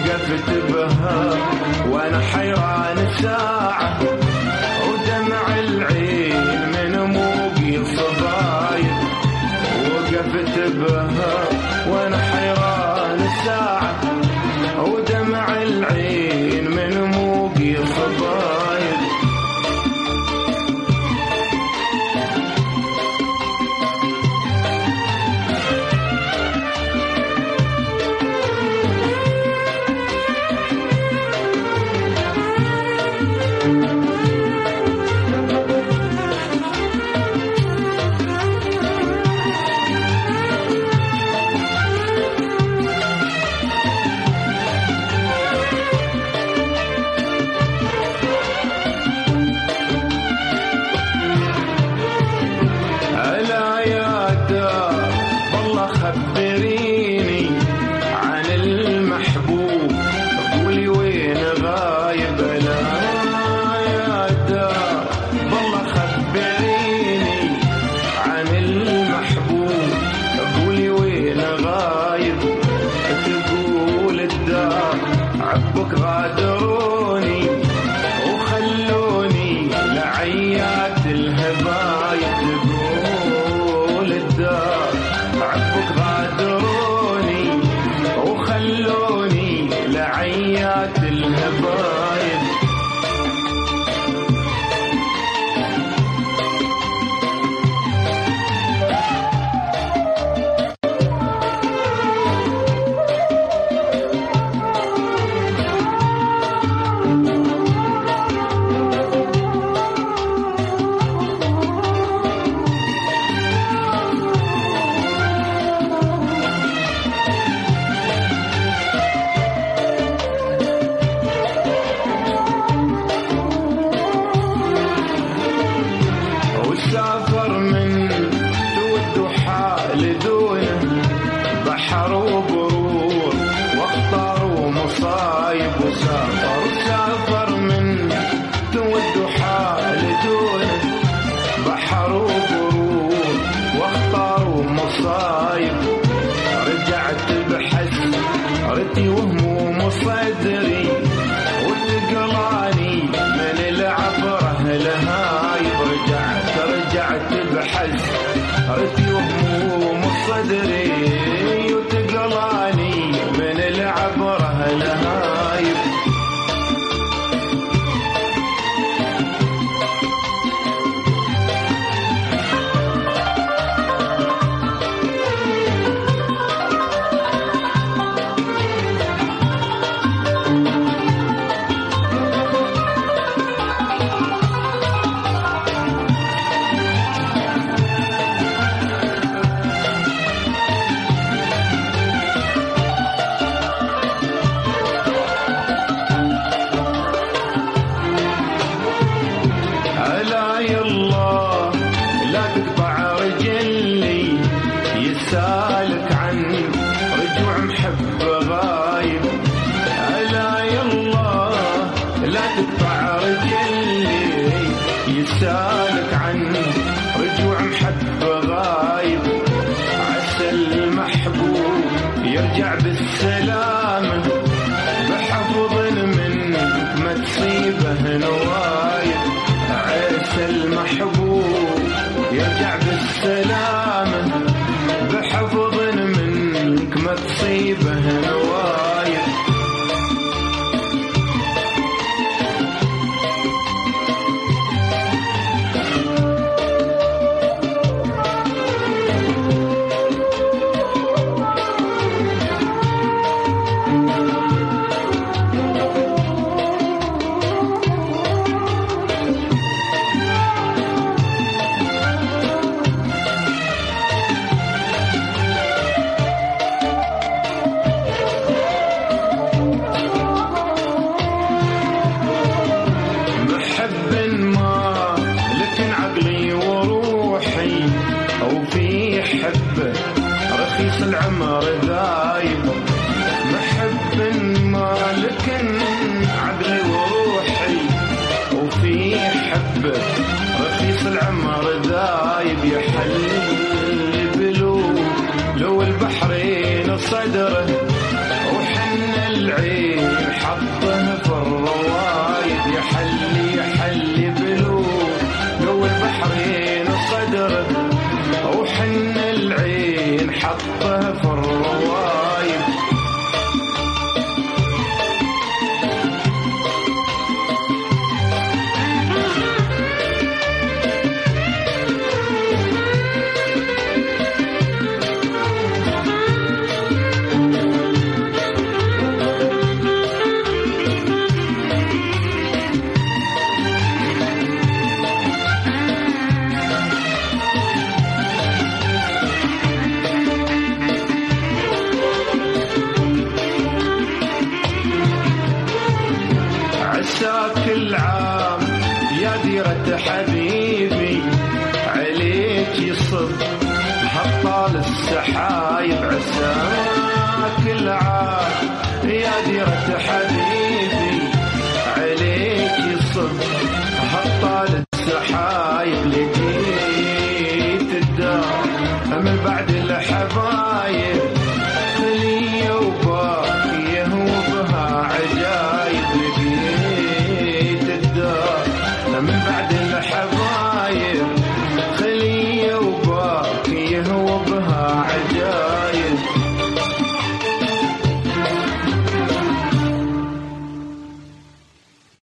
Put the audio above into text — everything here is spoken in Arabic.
وقفت بها وانا حيران ساعة، ودمع العين من موقي صبايا. وقفت بها وانا حيران ساعة، ودمع العين من موقي صبايا. خبريني عن المحبوب، قولي وين غايب. لا يا دار والله خبريني عن المحبوب، قولي وين غايب. تقول الدار عبك غادروني وخلوني لعيات الهبايب. تقول الدار عبك غادروني وخلوني لعيات الهبايب. سافر من تود حال دونه بحر وبرور واختار مصايب. وسافر من تود حال دونه بحر وبرور واختار مصايب. رجعت بحسرتي وهموم صدري وتقلاني من العبره لهايب. رجعت بحسرتي وهموم صدري وتقلاني من العبره لهايب. لا يالله لا تقطع رجلي يسالك عن رجوع محب غايب. لا يالله لا تقطع رجلي يسالك عن رجوع محب غايب. عسى المحبوب يرجع بالسلامة بحفظ منك ما تصيبه نوايب. عسى المحبوب يرجع بالسلامة بحفظ منك ما تصيبه نوايب. رخيص العمر ذايب. محب مالك عقلي وروحي وفي حبه. رخيص العمر ذايب يحل بلو لو البحرين صدره وحن العين عساك العام يا ديرة حبيبي عليك يصب هالطال السحايب عساك العام يا ديرة حبيبي عليك يصب هالطال السحايب لقيت الدار من بعد الحبايب